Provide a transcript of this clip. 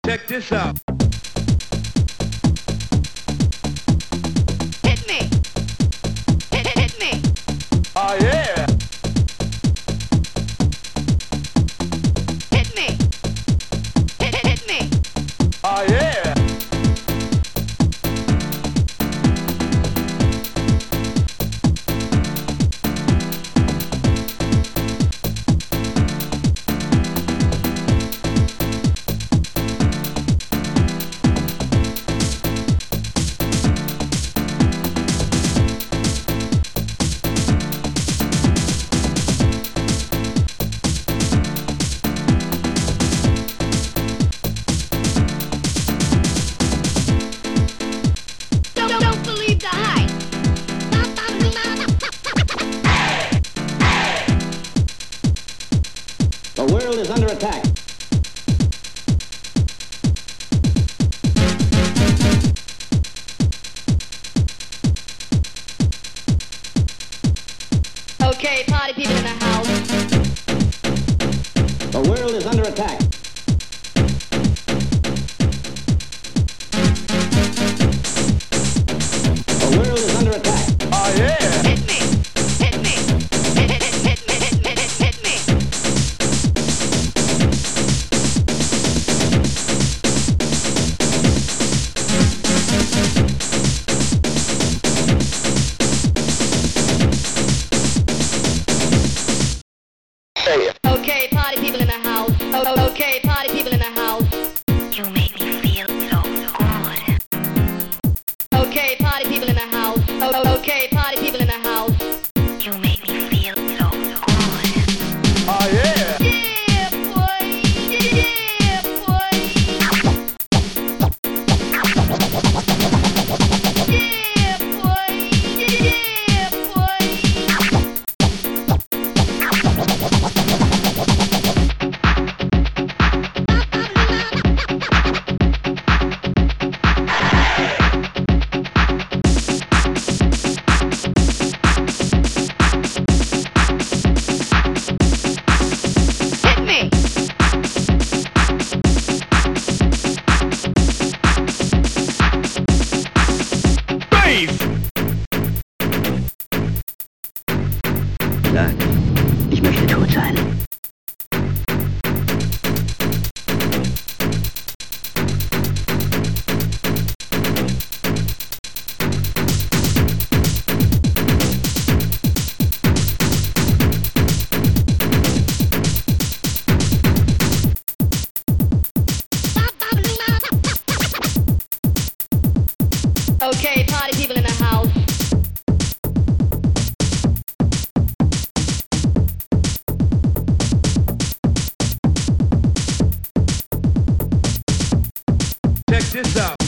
Check this out. Hit me. Hit me. Oh yeah. Hit me. Hit me. Oh yeah. Don't believe the hype. The world is under attack. Okay, party people in the house. The world is under attack. The world is under attack. Oh yeah. Hit me. Hit me. Hit me. Okay, party people in the house. Okay, party people in the house. You make me feel so good. Okay, party people in the house. Okay, party people in the house. You make me feel so good. Oh yeah. Yeah, boy. Yeah, boy. Yeah, boy. Yeah, boy. Hit me. Bass. Sag, ich möchte tot sein. Okay, party people in the house. Check this out.